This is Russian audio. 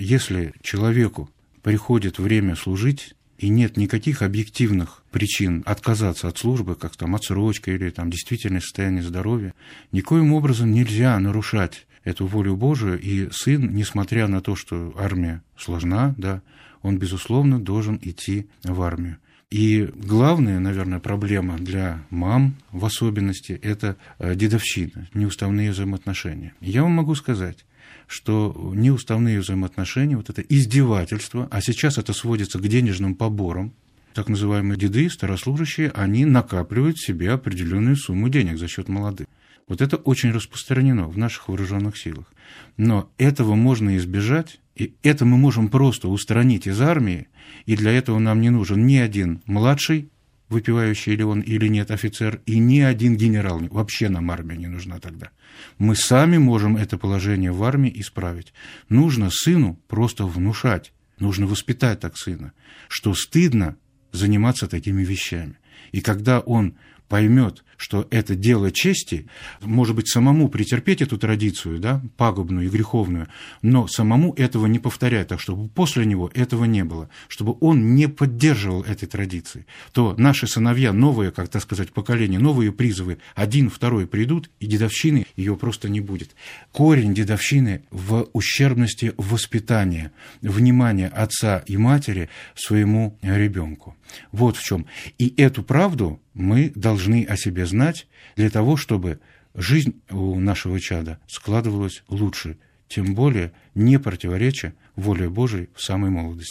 если человеку приходит время служить, и нет никаких объективных причин отказаться от службы, как там отсрочка или там действительное состояние здоровья, никоим образом нельзя нарушать эту волю Божию, и сын, несмотря на то, что армия сложна, да, он, безусловно, должен идти в армию. И главная, наверное, проблема для мам в особенности – это дедовщина, неуставные взаимоотношения. Я вам могу сказать, что неуставные взаимоотношения, вот это издевательство, а сейчас это сводится к денежным поборам, так называемые деды, старослужащие, они накапливают себе определенную сумму денег за счет молодых. Вот это очень распространено в наших вооруженных силах. Но этого можно избежать, и это мы можем просто устранить из армии, и для этого нам не нужен ни один младший, выпивающий или он или нет офицер, и ни один генерал. Вообще нам армия не нужна тогда. Мы сами можем это положение в армии исправить. Нужно сыну просто внушать, нужно воспитать так сына, что стыдно заниматься такими вещами. И когда он поймет, что это дело чести, может быть, самому претерпеть эту традицию, да, пагубную и греховную, но самому этого не повторять, так чтобы после него этого не было, чтобы он не поддерживал этой традиции, то наши сыновья, новые, как так сказать, поколение, новые призывы, один, второй придут, и дедовщины ее просто не будет. Корень дедовщины в ущербности воспитания, внимания отца и матери своему ребенку. Вот в чем. И эту правду мы должны о себе знать для того, чтобы жизнь у нашего чада складывалась лучше, тем более не противореча воле Божией в самой молодости.